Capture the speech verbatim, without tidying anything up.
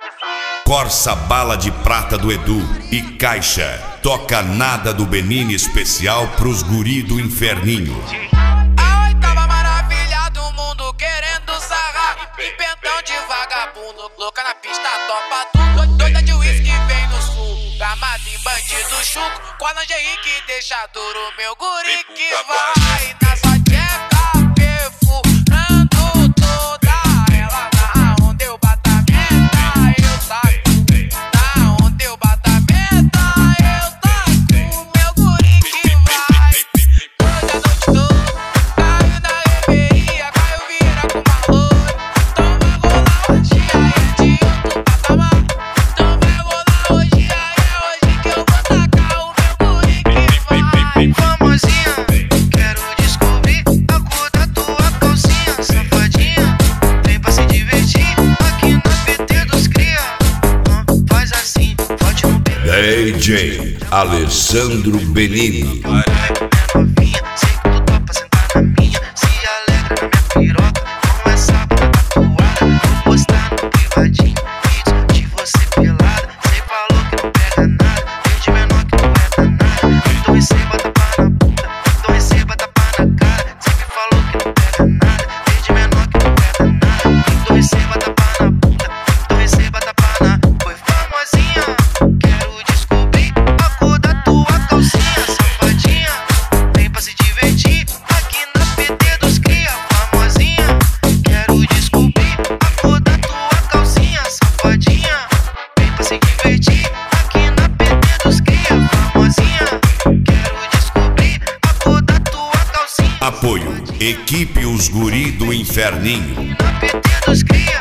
Corsa Bala de Prata do Edu e Caixa toca Nada do Benini especial pros guri do Inferninho. A oitava maravilha do mundo querendo sarrar, pimpentão de vagabundo, louca na pista, topa tudo. Doida de uísque vem no sul, armado em bandido chuco, com a lingerie que deixa duro, meu guri que vai na sua tcheca, perfurando toda ela. Na onde eu bato a meta, eu saco. Na onde eu bato a meta, eu saco. Meu guri que vai toda noite toda, caiu na reveria, caiu vira com uma loura. Então vai rolar hoje, aí é de outro patamar. Então vai rolar hoje, aí é hoje que eu vou tacar o meu guri que vai. Famosinha, quero descobrir a cor da tua calcinha. Safadinha, vem pra se divertir aqui na P T dos cria. Hum, Faz assim, pode no pé. D J Alessandro Benini. Novinha, sei que tu topa sentar na minha. Se alegra na minha piroca com essa bunda tatuada. Vou postar no privadinho vídeos de você pelada. Cê falou que não pega nada, desde menor que tu é danada. Então receba tapa na bunda, então receba tapa na cara. Cê me falou que não pega nada, desde menor que tu é danada. Então receba tapa na bunda, então receba tapa na. Foi famosinha, quero descobrir a cor da tua calcinha. Safadinha, vem pra se divertir aqui na P T dos cria. Famosinha, quero descobrir a cor da tua calcinha. Safadinha, vem pra se divertir aqui na P T dos cria. Famosinha, quero descobrir a cor da tua calcinha. Apoio Equipe Os Guri do Inferninho. Na P T dos cria.